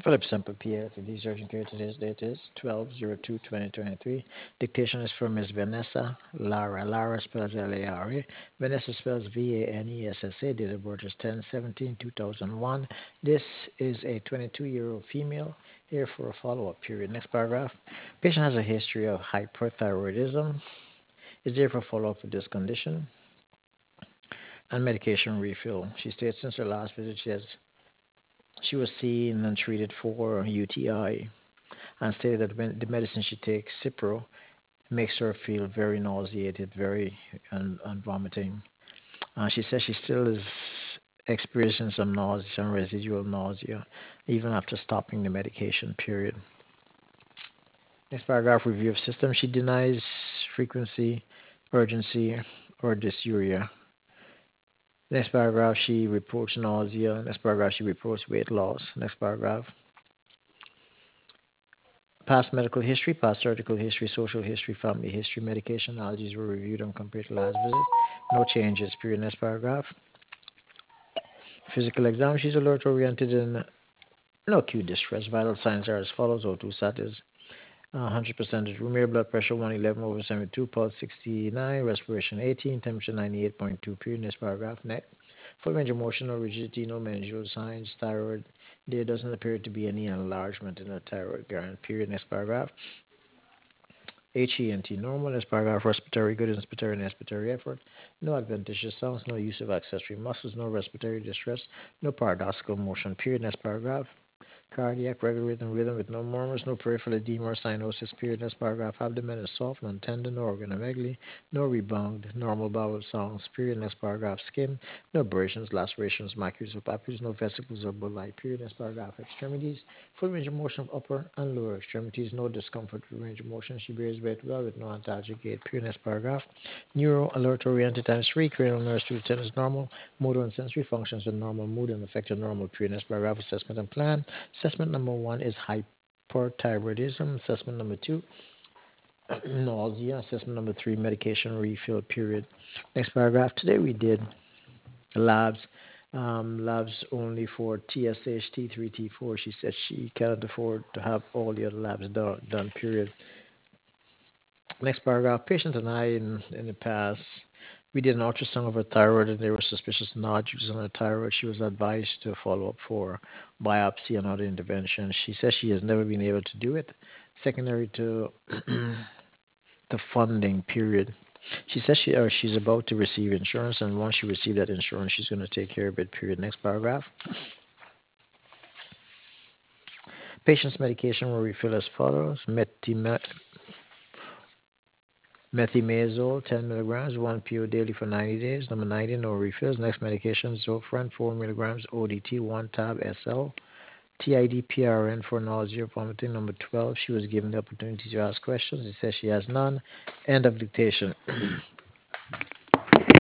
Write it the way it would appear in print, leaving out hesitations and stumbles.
Philip Semper Pierre, the surgeon care. Today's date is 12/02/2023. Dictation is from Miss Vanessa Lara. Lara spells Lara. Vanessa spells Vanessa. Date of birth is 10/17/2001. This is a 22-year-old female here for a follow-up period. Next paragraph. Patient has a history of hyperthyroidism. Is there for follow-up for this condition and medication refill. She states since her last visit she was seen and treated for UTI and stated that when the medicine she takes, Cipro, makes her feel very nauseated, very and vomiting. She says she still is experiencing some nausea, some residual nausea, even after stopping the medication. Period. Next paragraph: review of system. She denies frequency, urgency, or dysuria. Next paragraph: she reports nausea. Next paragraph: she reports weight loss. Next paragraph: past medical history, past surgical history, social history, family history, medication, allergies were reviewed and compared to last visit. No changes. Period. Next paragraph. Physical exam. She's alert oriented and no acute distress. Vital signs are as follows: O2 sat is 100% room air, blood pressure 111/72, pulse 69, respiration 18, temperature 98.2. Period. Next paragraph. Next. Full range of motion, no rigidity, no measurable signs. Thyroid. There doesn't appear to be any enlargement in the thyroid gland. Period. Next paragraph. HENT normal. Next paragraph. Respiratory good, inspiratory and expiratory effort. No adventitious sounds, no use of accessory muscles, no respiratory distress, no paradoxical motion. Period. Next paragraph. Cardiac regular rhythm with no murmurs, no peripheral edema or cyanosis. Period. Next paragraph. Abdomen is soft, non-tender, no organomegaly, no rebound, normal bowel sounds. Period. Next paragraph. Skin, no abrasions, lacerations, macules or papules, no vesicles or bulli. Period. Next paragraph. Extremities, full range of motion of upper and lower extremities, no discomfort with range of motion. She bears weight well with no antalgic gait. Period. Next paragraph. Neuro alert oriented times 3, cranial nerves 2 to 10 is normal, motor and sensory functions with normal, mood and affected normal. Period. Next paragraph. Assessment and plan. Assessment number 1 is hyperthyroidism. Assessment number 2, nausea. Assessment number 3, medication refill. Period. Next paragraph. Today we did labs. Labs only for TSH, T3, T4. She said she cannot afford to have all the other labs done. Period. Next paragraph. Patient and I, in the past, we did an ultrasound of her thyroid and there were suspicious nodules on her thyroid. She was advised to follow up for biopsy and other intervention. She says she has never been able to do it, secondary to the funding. Period. She says she's about to receive insurance, and once she receives that insurance, she's going to take care of it. Period. Next paragraph. Patient's medication will refill as follows: methimazole 10 milligrams, 1 PO daily for 90 days. Number 90, no refills. Next medication, Zofran 4 milligrams, ODT 1 tab SL. TID PRN for nausea, vomiting. Number 12, she was given the opportunity to ask questions. It says she has none. End of dictation.